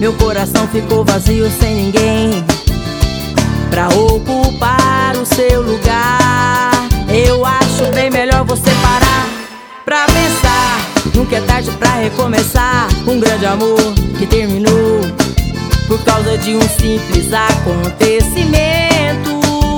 Meu coração ficou vazio sem ninguém pra ocupar o seu lugar. Eu acho bem melhor você parar pra pensar. Nunca é tarde pra recomeçar. Um grande amor que terminou por causa de um simples acontecimento.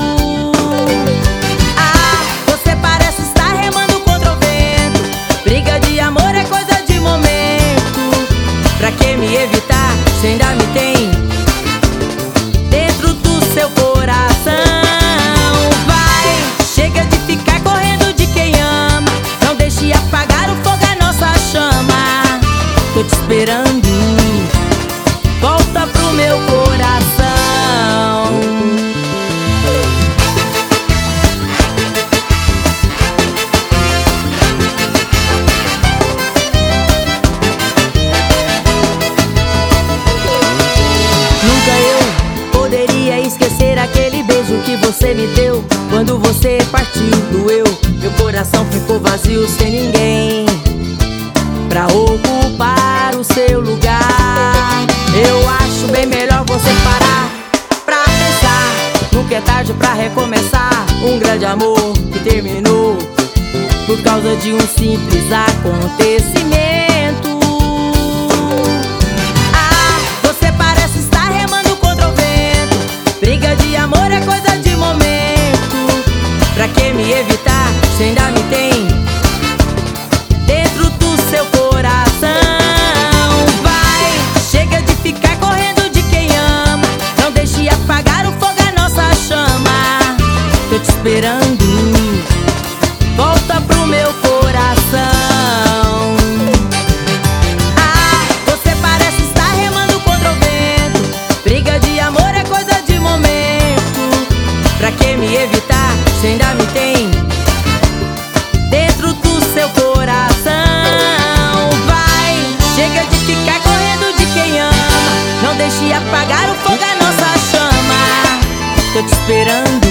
Ah, você parece estar remando contra o vento. Briga de amor é coisa de momento. Pra que me evitar se ainda me tem dentro do seu coração? Vai, chega de ficar correndo de quem ama. Não deixe apagar o fogo, a nossa chama. Tô te esperando, volta pro meu coração. Nunca eu poderia esquecer aquele beijo que você me deu. Quando você partiu, doeu. Meu coração ficou vazio sem ninguém pra ocupar o seu lugar. Eu acho bem melhor você parar pra pensar. Nunca é tarde pra recomeçar. Um grande amor que terminou por causa de um simples acontecimento. Ah, você parece estar remando contra o vento. Briga de amor é coisa de momento. Pra que me evitar se ainda me tem dentro do seu coração? Vai, chega de ficar correndo de quem ama. Não deixe apagar o fogo, a nossa chama. Tô te esperando, volta pro meu coração. Ah, você parece estar remando contra o vento. Briga de amor é coisa de momento. Pra que me evitar se ainda me tem dentro do seu coração? Vai, chega de ficar correndo de quem ama. Não deixe apagar o fogo, a nossa chama. Tô te esperando,